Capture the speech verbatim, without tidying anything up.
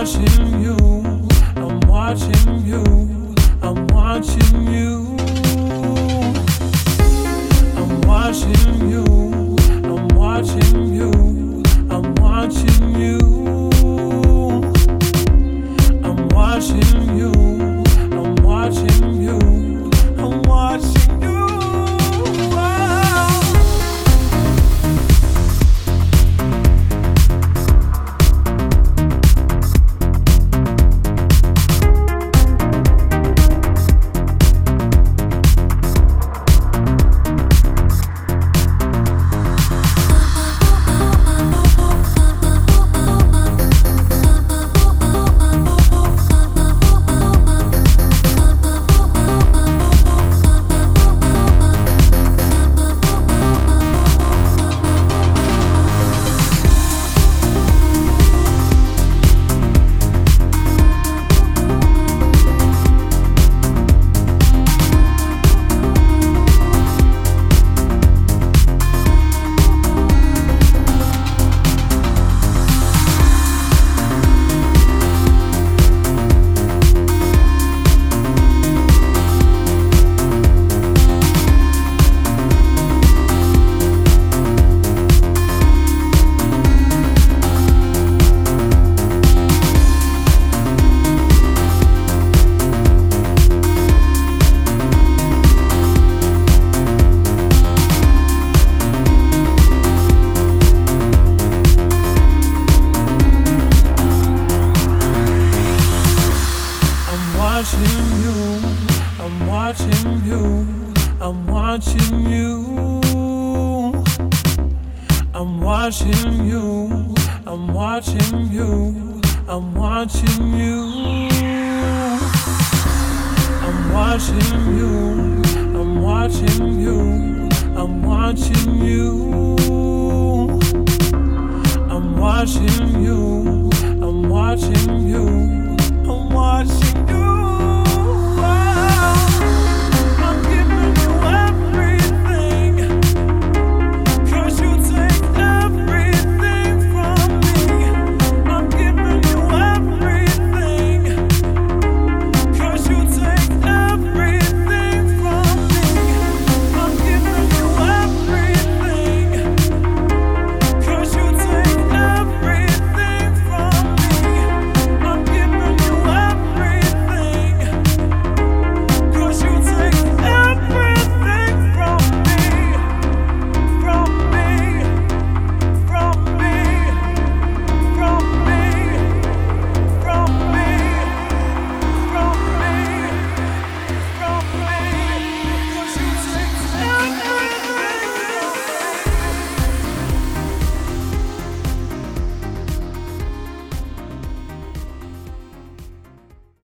watching you, I'm watching you, I'm watching you. I'm watching you, I'm watching you, I'm watching you. I'm watching you, I'm watching you, I'm watching you. I'm watching you, I'm watching you. I'm watching you, I'm watching you, I'm watching you. I'm watching you, I'm watching you, I'm watching you. I'm watching you.